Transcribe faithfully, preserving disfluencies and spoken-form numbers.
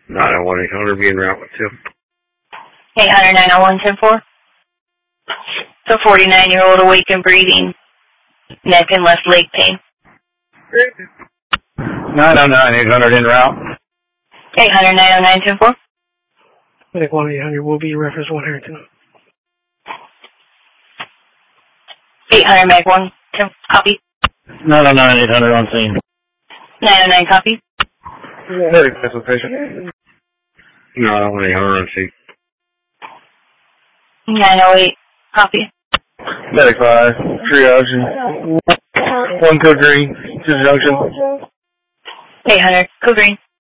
nine oh one eight hundred being route with two. eight hundred nine oh one ten four. So forty-nine-year-old awake and breathing, neck and left leg pain. nine oh nine eight hundred in route. eight hundred nine oh nine ten four. Medic one eight hundred will be reference one Harrington. eight hundred Meg one, ten, copy. nine oh nine eight hundred on scene. nine oh nine, copy. Medic patient. nine oh one eight hundred on scene. nine oh eight, copy. Medic five, triage. One code green, to the junction. eight hundred, code green.